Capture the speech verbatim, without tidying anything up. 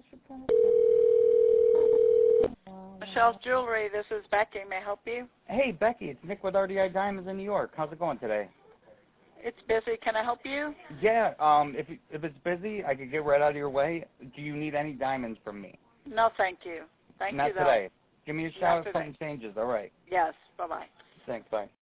Michelle's Jewelry, this is Becky. May I help you? Hey, Becky, it's Nick with R D I Diamonds in New York. How's it going today? It's busy. Can I help you? Yeah, um, if if it's busy, I could get right out of your way. Do you need any diamonds from me? No, thank you. Thank Not you, though. today. Give me a shout Not if something changes. All right. Yes. Bye-bye. Thanks. Bye.